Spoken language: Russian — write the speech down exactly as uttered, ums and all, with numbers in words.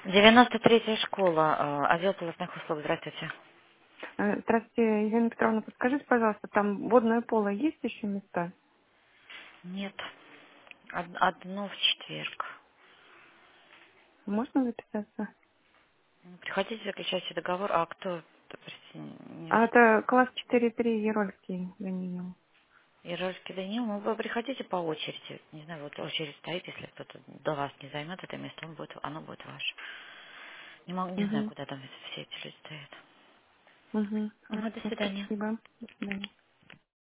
девяносто третья школа, э, отдел полостных услуг. Здравствуйте. Э, Здравствуйте, Елена Петровна, подскажите, пожалуйста, там водное поло есть еще места? Нет, од- одно в четверг. Можно записаться? Приходите, заключайте договор. А кто? Да, прости, не А ус- это класс четыре три Ерольский Даниил. Ирольский Даниил, ну вы приходите по очереди. Не знаю, вот очередь стоит, если кто-то до вас не займет это место, он будет, оно будет ваше. Не могу, не знаю, Угу, куда там все эти люди стоят. угу, Ну, до хорошо, свидания. спасибо. До свидания.